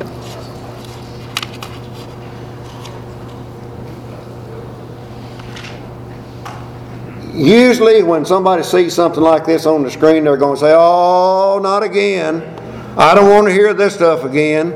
Usually when somebody sees something like this on the screen, they're going to say, "Oh, not again. I don't want to hear this stuff again."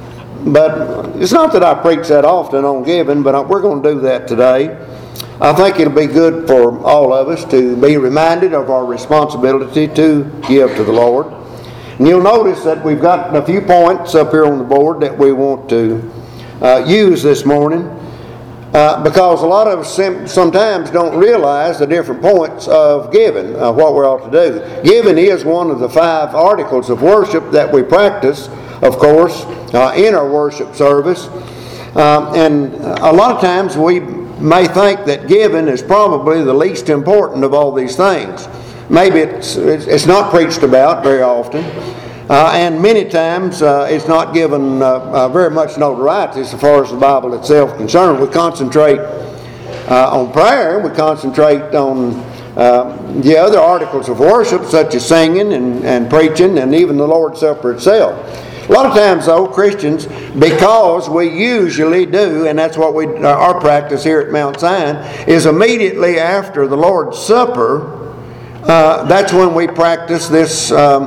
But it's not that I preach that often on giving, but we're going to do that today. I think it'll be good for all of us to be reminded of our responsibility to give to the Lord. And you'll notice that we've got a few points up here on the board that we want to use this morning. Because a lot of us sometimes don't realize the different points of giving, what we're ought to do. Giving is one of the 5 articles of worship that we practice, of course, in our worship service. And a lot of times we may think that giving is probably the least important of all these things. Maybe it's not preached about very often. And many times it's not given very much notoriety as far as the Bible itself is concerned. We concentrate on prayer. We concentrate on the other articles of worship, such as singing and preaching and even the Lord's Supper itself. A lot of times, though, Christians, because we usually do, and that's what our practice here at Mount Zion, is immediately after the Lord's Supper, that's when we practice this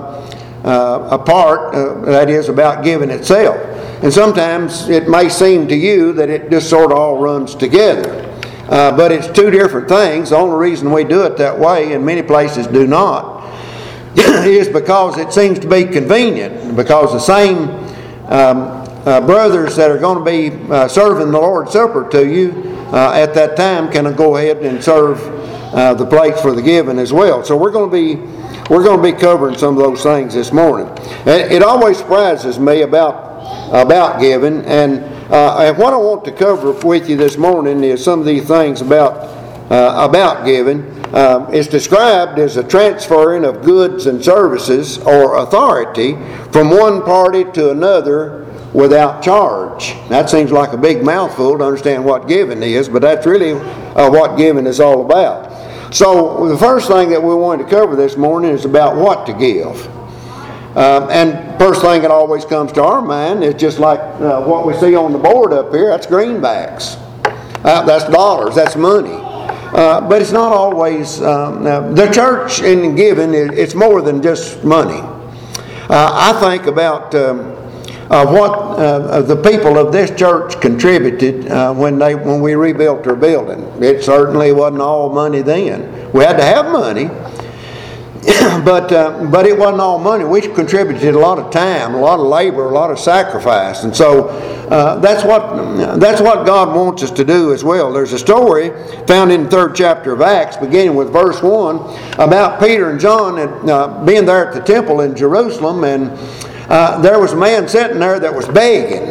a part, that is, about giving itself. And sometimes it may seem to you that it just sort of all runs together. But it's 2 different things. The only reason we do it that way, and many places do not, is because it seems to be convenient. Because the same brothers that are going to be serving the Lord's Supper to you at that time can go ahead and serve the plates for the giving as well. So we're going to be covering some of those things this morning. It always surprises me about giving, and what I want to cover with you this morning is some of these things about giving. It's described as a transferring of goods and services or authority from one party to another without charge. That seems like a big mouthful to understand what giving is, but that's really what giving is all about. So the first thing that we wanted to cover this morning is about what to give. And first thing that always comes to our mind is just like what we see on the board up here. That's greenbacks. That's dollars. That's money. But it's not always. The church in giving, it's more than just money. I think about what the people of this church contributed when we rebuilt our building. It certainly wasn't all money then. We had to have money, but it wasn't all money. We contributed a lot of time, a lot of labor, a lot of sacrifice, and so that's what God wants us to do as well. There's a story found in the 3rd chapter of Acts, beginning with verse 1, about Peter and John being there at the temple in Jerusalem, and there was a man sitting there that was begging.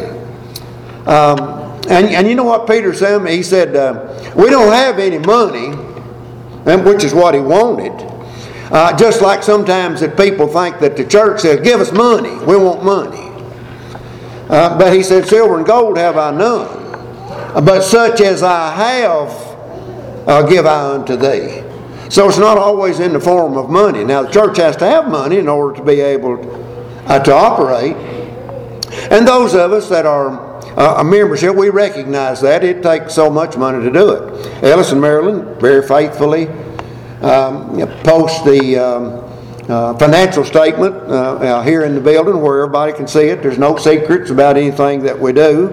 And you know what Peter said? He said, "We don't have any money," which is what he wanted. Just like sometimes that people think that the church says, "Give us money. We want money." But he said, "Silver and gold have I none, but such as I have give I unto thee." So it's not always in the form of money. Now the church has to have money in order to be able to operate. And those of us that are a membership, we recognize that. It takes so much money to do it. Ellison, Maryland, very faithfully post the financial statement here in the building where everybody can see it. There's no secrets about anything that we do.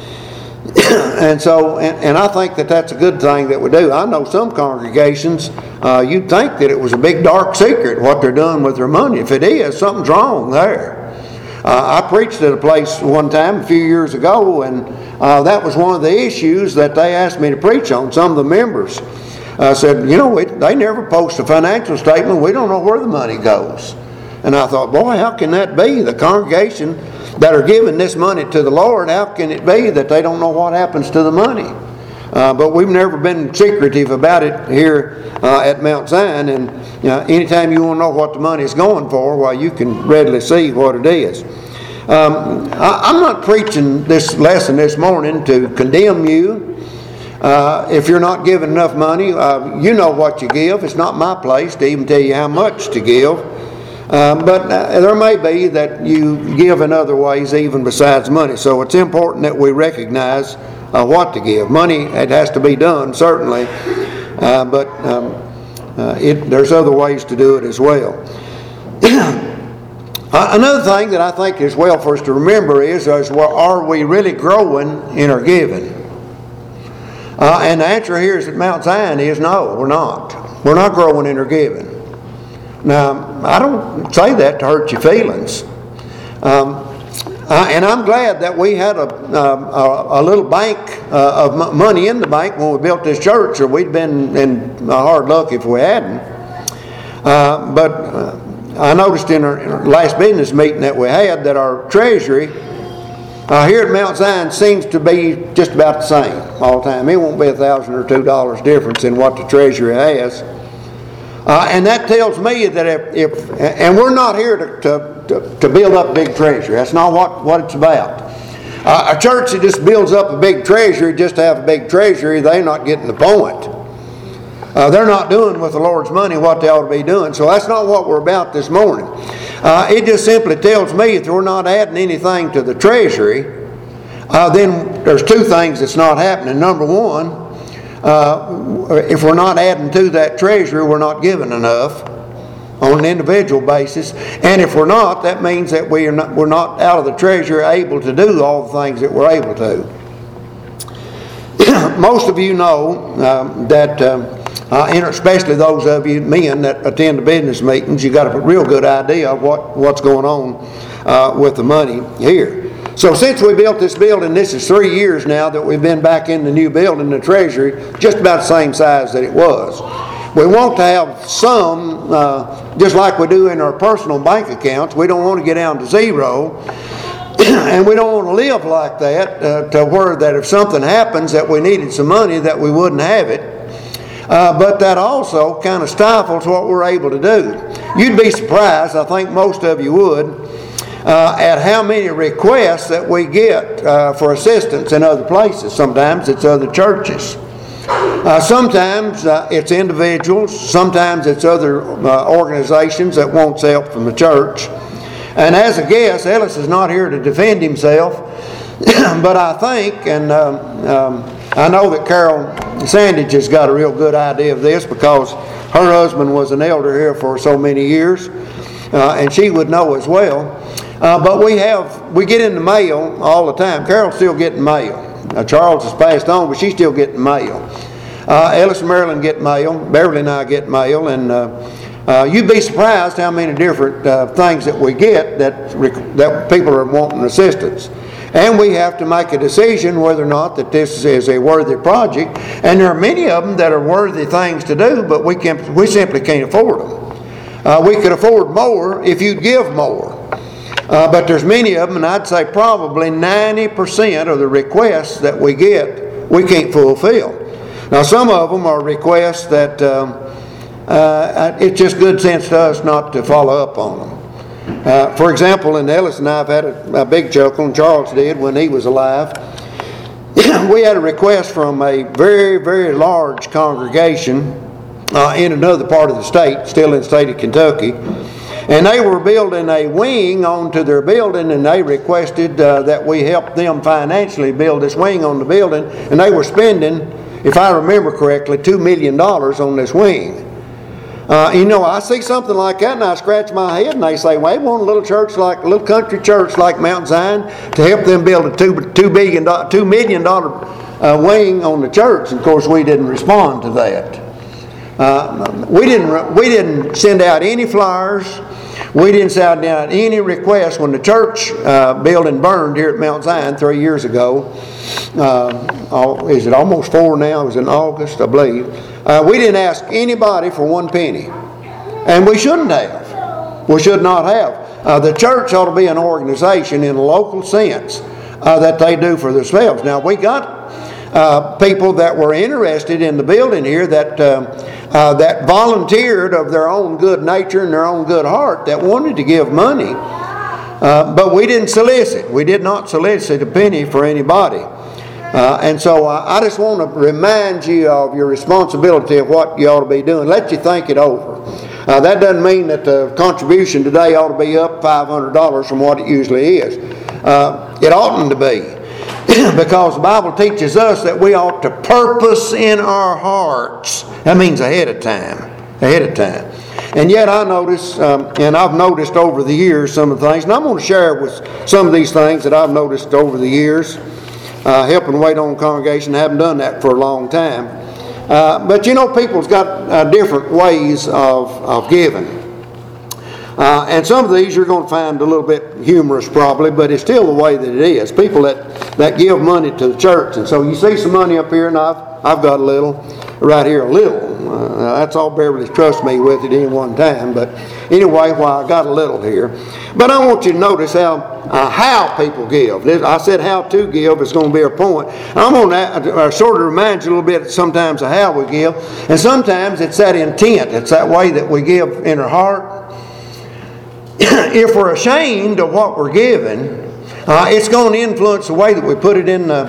And so, and I think that that's a good thing that we do. I know some congregations, you'd think that it was a big dark secret what they're doing with their money. If it is, something's wrong there. I preached at a place one time a few years ago, and that was one of the issues that they asked me to preach on. Some of the members said, "You know, they never post a financial statement. We don't know where the money goes." And I thought, boy, how can that be? The congregation that are giving this money to the Lord, how can it be that they don't know what happens to the money? But we've never been secretive about it here at Mount Zion. And anytime you want to know what the money is going for, well, you can readily see what it is. I'm not preaching this lesson this morning to condemn you. If you're not giving enough money, you know what you give. It's not my place to even tell you how much to give. But there may be that you give in other ways even besides money. So it's important that we recognize what to give. Money, it has to be done, certainly, but there's other ways to do it as well. Another thing that I think is well for us to remember is well, are we really growing in our giving? And the answer here is at Mount Zion is no, we're not. We're not growing in our giving. Now, I don't say that to hurt your feelings. And I'm glad that we had a little bank of money in the bank when we built this church, or we'd been in hard luck if we hadn't. But I noticed in our last business meeting that we had that our treasury here at Mount Zion seems to be just about the same all the time. It won't be $1,000 or $2 difference in what the treasury has. And that tells me that and we're not here to build up a big treasury. That's not what it's about. A church that just builds up a big treasury just to have a big treasury, they're not getting the point. They're not doing with the Lord's money what they ought to be doing. So that's not what we're about this morning. It just simply tells me if we're not adding anything to the treasury, then there's two things that's not happening. Number one, if we're not adding to that treasury, we're not giving enough on an individual basis. And if we're not, that means that we're not out of the treasury able to do all the things that we're able to. Most of you know that, especially those of you men that attend the business meetings, you got a real good idea of what's going on with the money here. So since we built this building, this is 3 years now that we've been back in the new building, the treasury, just about the same size that it was. We want to have some, just like we do in our personal bank accounts. We don't want to get down to zero, and we don't want to live like that to where that if something happens that we needed some money that we wouldn't have it. But that also kind of stifles what we're able to do. You'd be surprised, I think most of you would, at how many requests that we get for assistance in other places. Sometimes it's other churches. Sometimes it's individuals. Sometimes it's other organizations that wants help from the church. And as a guest, Ellis is not here to defend himself, but I think, and I know that Carol Sandage has got a real good idea of this because her husband was an elder here for so many years, and she would know as well. But we get in the mail all the time. Carol's still getting mail. Charles has passed on, but she's still getting mail. Ellis and Marilyn get mail. Beverly and I get mail, and you'd be surprised how many different things that we get that people are wanting assistance. And we have to make a decision whether or not that this is a worthy project. And there are many of them that are worthy things to do, but we simply can't afford them. We could afford more if you'd give more. But there's many of them, and I'd say probably 90% of the requests that we get, we can't fulfill. Now, some of them are requests that it's just good sense to us not to follow up on them. For example, and Ellis and I have had a big chuckle, and Charles did when he was alive. We had a request from a very, very large congregation in another part of the state, still in the state of Kentucky. And they were building a wing onto their building, and they requested that we help them financially build this wing on the building. And they were spending, if I remember correctly, $2 million on this wing. I see something like that, and I scratch my head, and they say, well, they want a little country church like Mount Zion to help them build a $2 million wing on the church. And of course, we didn't respond to that. We didn't send out any flyers. We didn't send out any requests when the church building burned here at Mount Zion 3 years ago. Is it almost 4 now? It was in August, I believe. We didn't ask anybody for 1 penny. And we shouldn't have. We should not have. The church ought to be an organization in a local sense that they do for themselves. Now, we got people that were interested in the building here that volunteered of their own good nature and their own good heart that wanted to give money. But we didn't solicit. We did not solicit a penny for anybody. And so I just want to remind you of your responsibility of what you ought to be doing. Let you think it over. That doesn't mean that the contribution today ought to be up $500 from what it usually is. It oughtn't to be. Because the Bible teaches us that we ought to purpose in our hearts. That means ahead of time. Ahead of time. And yet I notice, and I've noticed over the years some of the things, and I'm going to share with some of these things that I've noticed over the years, helping wait on the congregation. I haven't done that for a long time. But you know, people's got different ways of giving. And some of these you're going to find a little bit humorous probably, but it's still the way that it is. People that give money to the church. And so you see some money up here, and I've got a little, right here a little. That's all Beverly's trust me with at any one time. But anyway, I got a little here. But I want you to notice how people give. I said how to give is going to be a point. I'm going to sort of remind you a little bit sometimes of how we give. And sometimes it's that intent. It's that way that we give in our heart. If we're ashamed of what we're giving, it's going to influence the way that we put it in the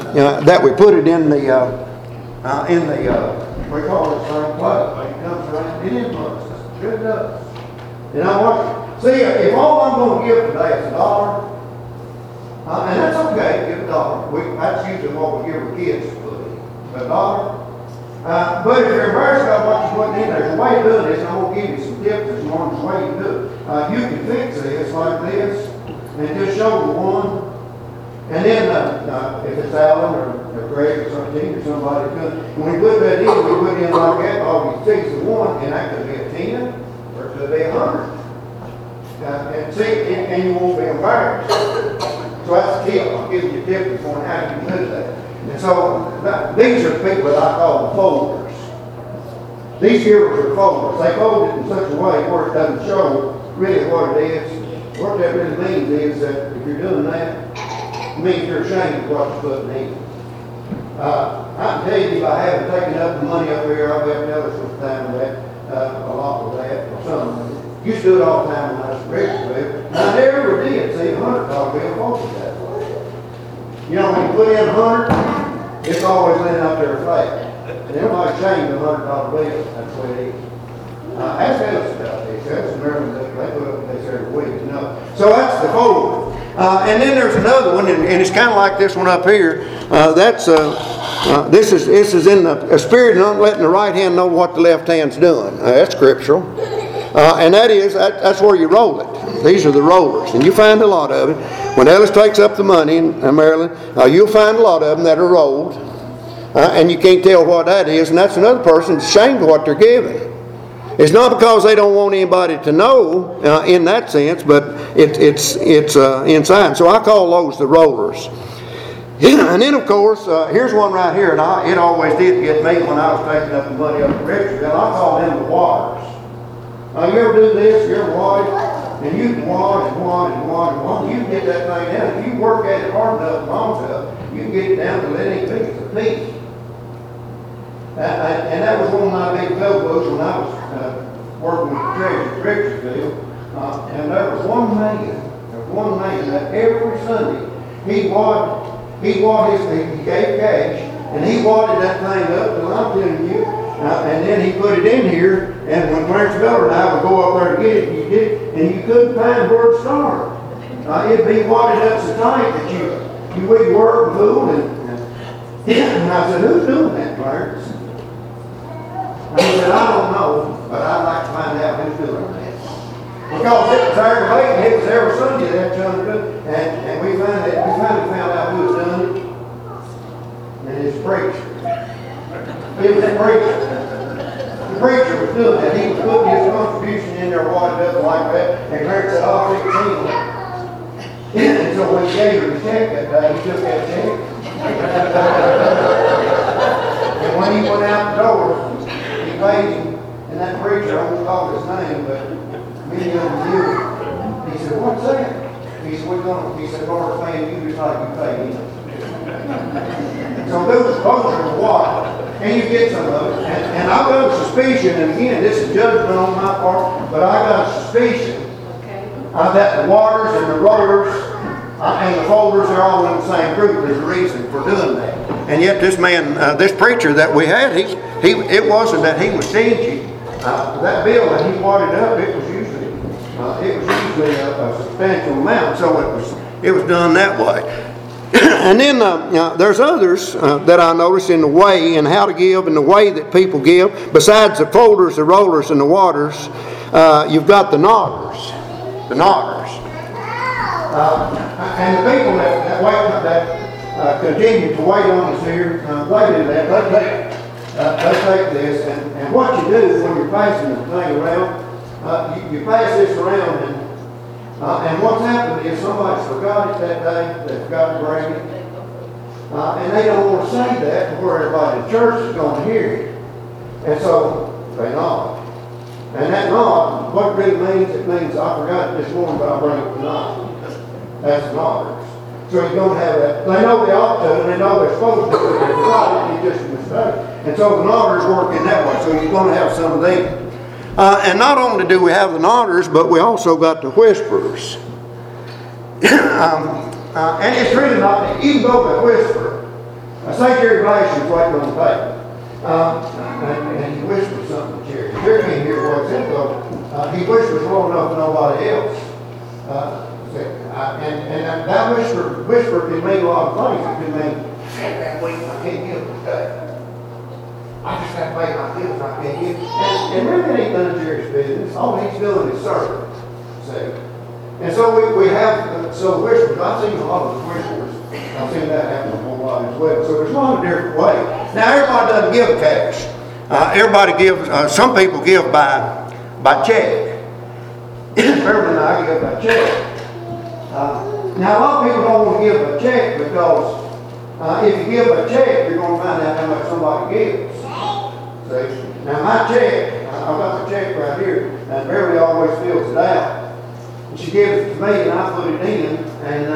we call it same plate. It comes around, it influences. Sure does. You know what? See, if all I'm going to give today is $1, and that's okay, give $1. That's usually what we give our kids to put in. $1. But if you're embarrassed about what you're putting in, there's a way of doing this, and I'm going to give you some tips. There's one way to do it. You can fix this like this, and just show the one. And then, if it's Alan or Greg or something, or somebody could, when we put that in, we put in like that, all we see is the one, and that could be a 10, or it could be 100. And see, and you won't be embarrassed. So that's a tip. I'll give you a tip on how you can do that. And so, these are the people that I call the folders. These givers are folders. They fold it in such a way where it doesn't show really what it is. What that really means is that if you're doing that, it means you're ashamed of what you're putting in. I can tell you, if I haven't taken up the money up here, I'll have to tell us some time of that, a lot of that, or some of it. Used to do it all the time when I was a regular bill. I never did see a $100 bill folded that way. You know, when you put in 100, it's always laying up there flat. And everybody's ashamed of $100 bill. That's the way it is. Ask Ellis about this. Ellis and Maryland, they put up this every week, you know. So that's the folder. And then there's another one, and it's kind of like this one up here. This is in the spirit of not letting the right hand know what the left hand's doing. That's scriptural. And that's where you roll it. These are the rollers, and you find a lot of it. When Ellis takes up the money in Maryland, you'll find a lot of them that are rolled, and you can't tell what that is, and that's another person ashamed of what they're giving. It's not because they don't want anybody to know in that sense, but it's inside. So I call those the rollers. And then, of course, here's one right here, and it always did get me when I was taking up the money up in Richardville. I call them the waters. You ever do this? You ever water? And you can water and water and water and water. You can get that thing down. If you work at it hard enough and long enough, you can get it down to let it be a piece. And that was one of my big bellboys when I was working with the treasurer at Richardsville. And there was one man that every Sunday he gave cash, and he wadded that thing up, and I'm telling you, and then he put it in here, and when Clarence Miller and I would go up there to get it, and you couldn't find where to start. It'd be wadded up so tight that you would work and fool, and I said, who's doing that, Clarence? And he said, I don't know, but I'd like to find out who's doing that. Because it was aggravating, it was every Sunday that John did it, and we finally found out who was doing it. And it's preacher. It was the preacher. The preacher was doing that. He was putting his contribution in there, wadded up like that, and Clarence said, oh, 16. And so when he gave him the check that day, he took that check. And when he went out the door, he paid him, and that preacher, I won't call his name, but many of them knew him. He said, what's that? He said, Lord, paying you just like you pay him. So those are the water. And you get some of it. And I've got a suspicion, and again, this is judgment on my part, but I've got a suspicion that the waters and the rollers and the folders are all in the same group. There's a reason for doing that. And yet this man, this preacher that we had, it wasn't that he was stingy. that bill that he wadded up, it was usually a substantial amount, so it was done that way. And then there's others that I notice in the way and how to give and the way that people give. Besides the folders, the rollers, and the waters, you've got the nodders. The nodders. And the people that continue to wait on us here, they do that. They take this, and what you do when you're passing the thing around, you pass this around, and what's happened is somebody's forgot it that day, they forgot to bring it, and they don't want to say that to where everybody in the church is going to hear it. And so they nod. And that nod, what it really means, it means I forgot it this morning, but I'll bring it tonight. That's nodders. So you're going to have that. They know they ought to, and they know they're supposed to, but they forgot it, it's just a mistake. And so the nodders work in that way, so you're going to have some of them. And not only do we have the nodders, but we also got the whisperers. And it's really not, even though they whisper, say Jerry Blash is waiting on the table, and he whispers something to Jerry. Jerry can't hear what's in though. He whispers low enough to nobody else. And that whisper can mean a lot of things. It can mean, that week I can't give today. I just have to pay my bills, I can't give. And really it ain't none of Jerry's business. All he's doing is serving. See? And so we have, so whispers, I've seen a lot of the whispers. I've seen that happen a whole lot as well. So there's a lot of different ways. Now everybody doesn't give cash. Everybody gives, some people give by check. Beverly and I give by check. Now a lot of people don't want to give a check because if you give a check, you're going to find out how much somebody gives. See? Now my check, I've got the check right here, and Beverly always fills it out. And she gives it to me, and I put it in, and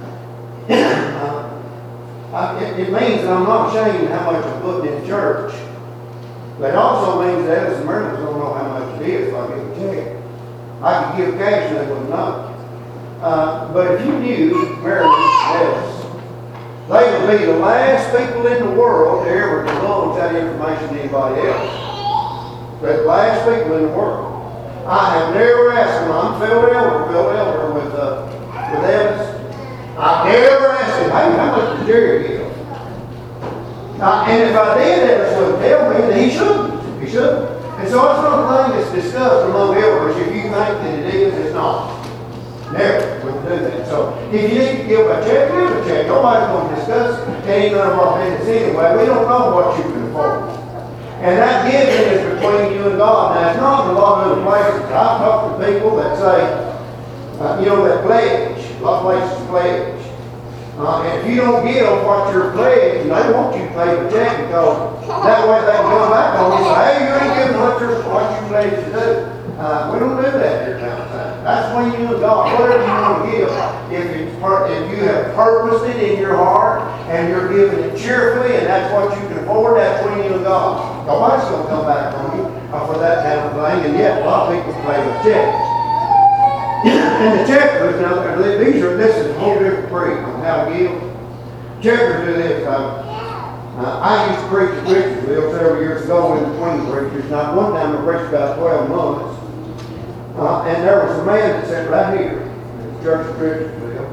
it means that I'm not ashamed of how much I'm putting in church. But it also means that Ellis and Merlins don't know how much it is if I give a check. I could give cash and they wouldn't know. But if you knew Merlins, Ellis, they would be the last people in the world to ever divulge that information to anybody else. They're the last people in the world. I have never asked them. I'm Phil Elder with Ellis. I've never asked him, hey, how much did Jerry give? And if I did, Ellis would tell me that he shouldn't. He shouldn't. And so it's not a thing that's discussed among elders. If you think that it is, it's not. Never would do that. So if you need to give a check, give a check. Nobody's going to discuss it. Ain't none of our business anyway. We don't know what you can afford. And that giving is between you and God. Now, it's not in a lot of other places. I've talked to people that say, that pledge. A lot of places pledge. And if you don't give what you're pledging, they want you to pay the check because that way they can come back on you and say, hey, you ain't giving what you pledged to do. We don't do that here kind of time. That's between you and God. Whatever you want to give, if you have purposed it in your heart and you're giving it cheerfully and that's what you can afford, that's between you and God. Nobody's going to come back on you for that kind of thing, and yet a lot of people pay with checks. And the checkers, now, this is a whole different creed on how to give. Checkers do this. I used to preach at Richardsville several years ago in between preachers. Now, one time I preached about 12 months. And there was a man that sat right here in the church of Richardsville.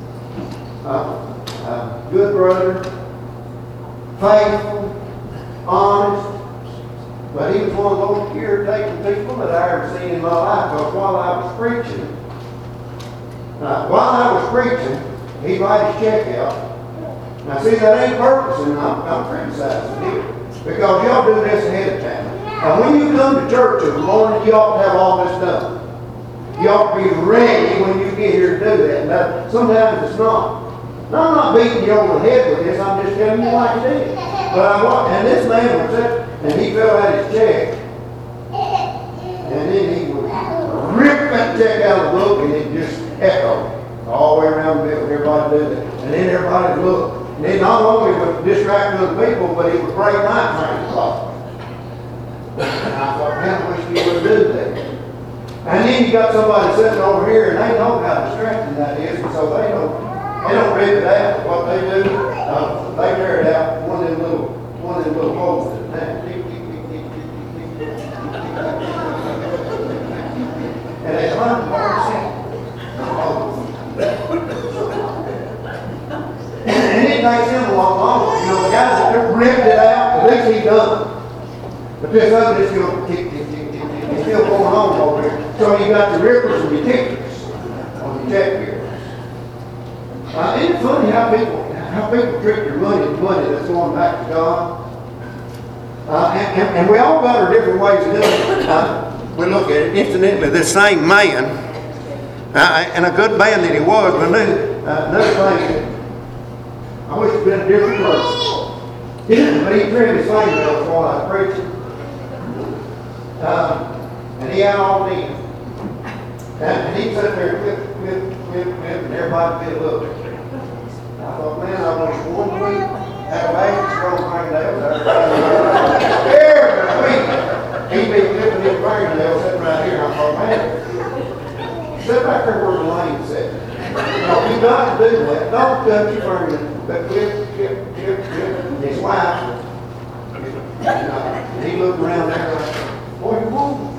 Good brother, faithful, honest, but he was one of those irritating people that I ever seen in my life. Because while I was preaching, he'd write his check out. Now see, that ain't purposing. I'm criticizing here. Because y'all do this ahead of time. And when you come to church in the morning, you ought to have all this done. You ought to be ready when you get here to do that. Now, sometimes it's not. Now, I'm not beating you over the head with this. I'm just telling you like it is. And this man would sit, and he filled out his check. And then he would rip that check out of the book, and it just echoed all the way around the building. Everybody did that. And then everybody looked. And it not only would distract other people, but it would break my train of thought. And I thought, man, I wish you would do that. And then you got somebody sitting over here, and they know how distracting that is, and so they don't rip it out. What they do, they tear it out one of them little holes at a time. takes him a lot longer. You know, the guy that ripped it out, at least he done. But this other is still it's still going on over here. So you got the rippers and your tickets on the check here. Isn't it funny how people treat their money that's going back to God? And we all got our different ways of doing it. We look at it. Incidentally, this same man, and a good man that he was, but another thing, I wish he'd been a different person. But he trimmed his fingernails while I was preaching. And he had all these. And he'd sit there and everybody would look. I thought, man, I wish one week had a bag strong fingernails. Every week he'd be clipping his fingernails sitting right here. I thought, man, sit back there where the lane sits. No, you got to do that. Don't touch your fingernails, but clip. And his wife, he looked around there like, what do you want?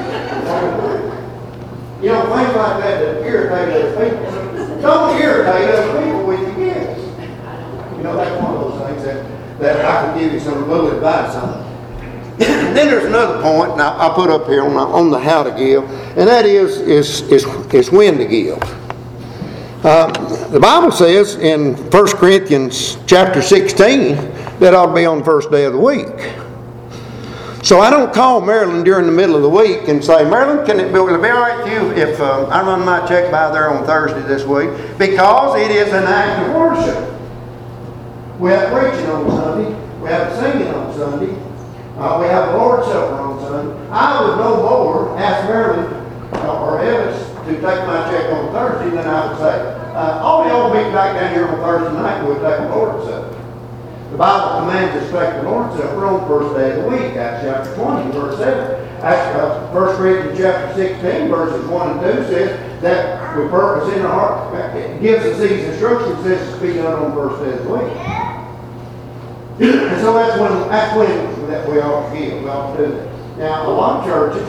You know, things like that irritate other people. Don't irritate other people with your gifts. You know, that's one of those things that I can give you some little advice on. Then there's another point, and I'll put up here on the how to give, and that is when to give. The Bible says in 1 Corinthians chapter 16 that ought to be on the first day of the week. So I don't call Marilyn during the middle of the week and say, Marilyn, will it be all right with you if I run my check by there on Thursday this week? Because it is an act of worship. We have preaching on Sunday. We have singing on Sunday. We have the Lord's Supper on Sunday. I would no more ask Marilyn or Evans to take my check on Thursday than I would say, all y'all meet back down here on Thursday night and we'll take the Lord's Supper. The Bible commands us to take the Lord's Supper on the first day of the week, Acts chapter 20, verse 7. 1 Corinthians chapter 16, verses 1 and 2 says that we purpose in our heart. It gives us these instructions, this is to be done on the first day of the week. And so that's when that we ought to give. We ought to do that. Now, a lot of churches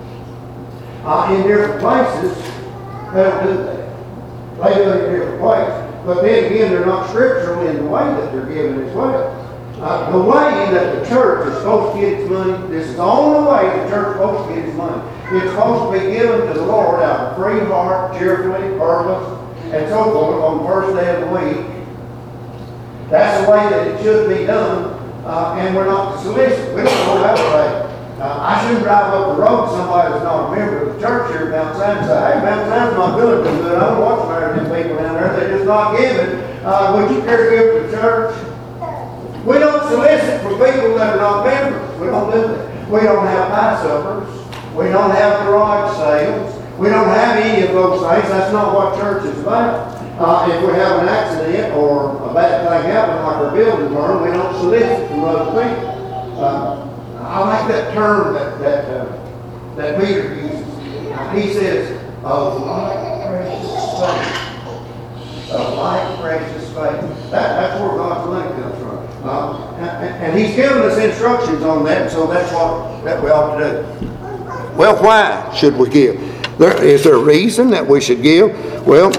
in different places, they don't do that. They do it in different places. But then again, they're not scriptural in the way that they're given as well. The way that the church is supposed to get its money, this is the only way the church is supposed to get its money. It's supposed to be given to the Lord out of free heart, cheerfully, purpose, and so forth on the first day of the week. That's the way that it should be done, and we're not to solicit. We don't go that way. I shouldn't drive up the road to somebody that's not a member of the church here at Mount Zion and say, hey, Mount Zion's not doing too good. I don't know what's the matter with them people down there. They're just not giving. Would you care to give to the church? We don't solicit for people that are not members. We don't do that. We don't have pie suppers. We don't have garage sales. We don't have any of those things. That's not what church is about. If we have an accident or a bad thing happen, like our building burn, we don't solicit from other people. I like that term that Peter uses. He says, of like precious faith. Of like precious faith. That's where God's money comes from. And He's given us instructions on that, and so that's what we ought to do. Well, why should we give? Is there a reason that we should give? Well,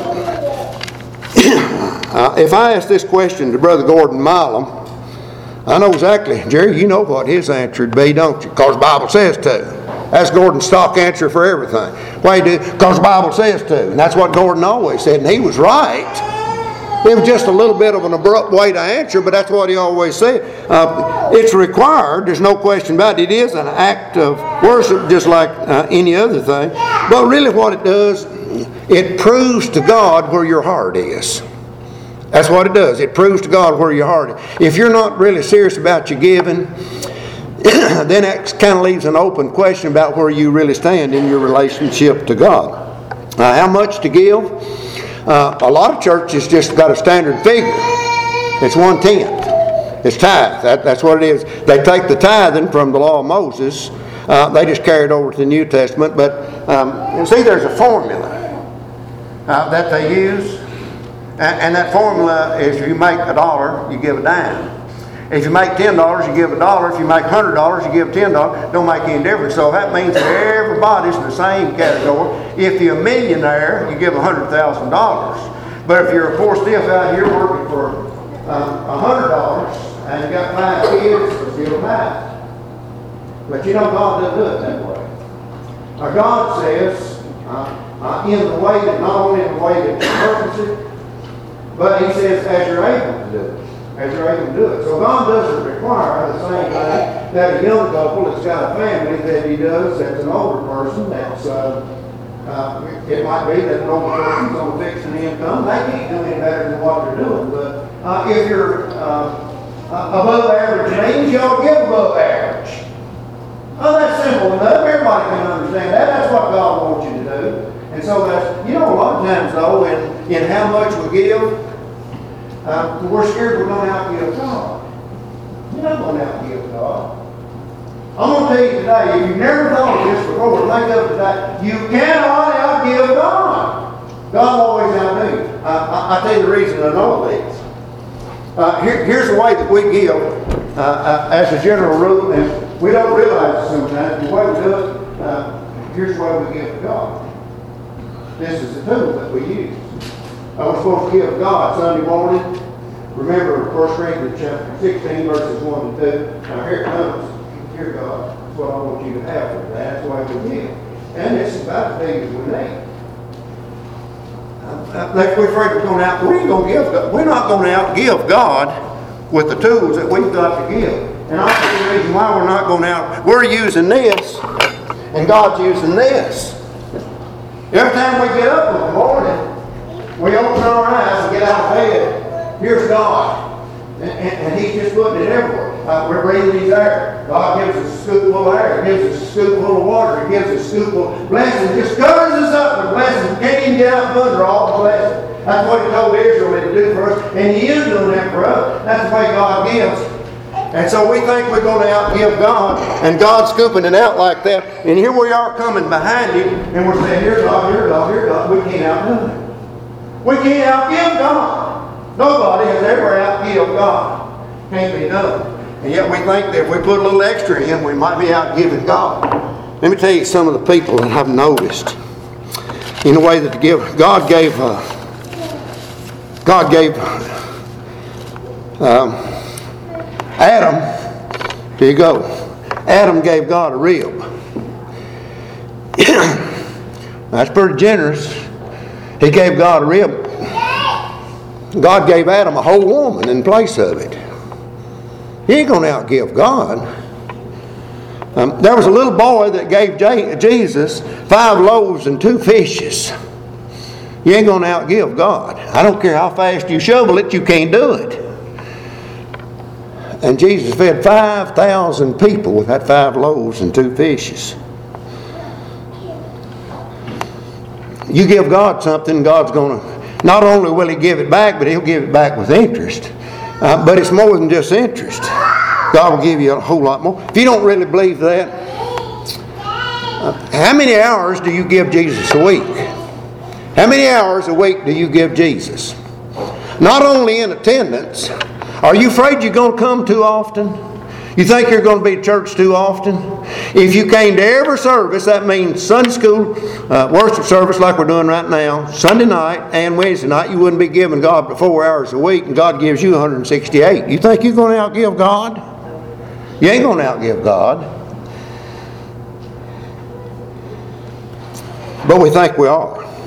if I ask this question to Brother Gordon Milam, I know exactly, Jerry, you know what his answer would be, don't you? Because the Bible says to. That's Gordon's stock answer for everything. Why do? Because the Bible says to. And that's what Gordon always said, and he was right. It was just a little bit of an abrupt way to answer, but that's what he always said. It's required, there's no question about it. It is an act of worship just like any other thing. But really what it does, it proves to God where your heart is. That's what it does. It proves to God where your heart is. If you're not really serious about your giving, then that kind of leaves an open question about where you really stand in your relationship to God. How much to give? A lot of churches just got a standard figure. It's 1/10. It's tithe. That's what it is. They take the tithing from the law of Moses. They just carry it over to the New Testament. But see, there's a formula that they use. And that formula is if you make $1, you give a dime. If you make $10, you give $1. If you make $100, you give $10. Don't make any difference. So that means that everybody's in the same category. If you're a millionaire, you give $100,000. But if you're a poor stiff out here working for is he'll die. But you know, God doesn't do it that way. Now God says, in the way that, not only in the way that you purpose it, but He says, as you're able to do it. As you're able to do it. So God doesn't require the same thing that a young couple that's got a family that He does that's an older person. That's it might be that an older person's on a fixed income. They can't do any better than what they're doing. But if you're above average means, you ought to give above average. Oh, that's simple enough. Everybody can understand that. That's what God wants you to do. And so that's, you know, a lot of times though, in how much we give, we're scared we're going to outgive God. You're not going to outgive God. I'm going to tell you today, if you've never thought of this before, think of it today, you cannot outgive God. God will always outdo you. I'll tell you the reason I know this. Here's the way that we give as a general rule, and we don't realize it sometimes. The way we do it, here's the way we give to God. This is the tool that we use. We're supposed to give God Sunday morning. Remember 1 Corinthians chapter 16, verses 1 and 2. Now here it comes. Here, God, that's what I want you to have for that. That's the way we give. And it's about as big as we need. If we're afraid we're going to we're not going to outgive God with the tools that we've got to give. And I'll tell you the reason why we're not going out. We're using this, and God's using this. Every time we get up in the morning, we open our eyes and get out of bed. Here's God. And He's just putting it everywhere. We're breathing His air. God gives us a scoopful of air. He gives us a scoopful of water. He gives us a scoopful of blessings. Just covers us up with blessings. We can't even get out from under all the blessings. That's what He told Israel to do for us. And He is doing that for us. That's the way God gives. And so we think we're going to outgive God, and God's scooping it out like that. And here we are coming behind Him, and we're saying, here God, here God, here God. We can't outdo Him. We can't outgive God. Nobody has ever outgive God. Can't be done. And yet we think that if we put a little extra in, we might be outgiving God. Let me tell you some of the people that I've noticed in the way that to give. God gave Adam. Here you go. Adam gave God a rib. That's pretty generous. He gave God a rib. God gave Adam a whole woman in place of it. He ain't going to outgive God. There was a little boy that gave Jesus 5 loaves and 2 fishes. You ain't going to outgive God. I don't care how fast you shovel it, you can't do it. And Jesus fed 5,000 people with that 5 loaves and 2 fishes. You give God something, God's going to, not only will He give it back, but He'll give it back with interest. But it's more than just interest. God will give you a whole lot more. If you don't really believe that, how many hours do you give Jesus a week? How many hours a week do you give Jesus? Not only in attendance. Are you afraid you're going to come too often? You think you're going to be at church too often? If you came to every service, that means Sunday school, worship service like we're doing right now, Sunday night and Wednesday night, you wouldn't be giving God but 4 hours a week, and God gives you 168. You think you're going to outgive God? You ain't going to outgive God. But we think we are.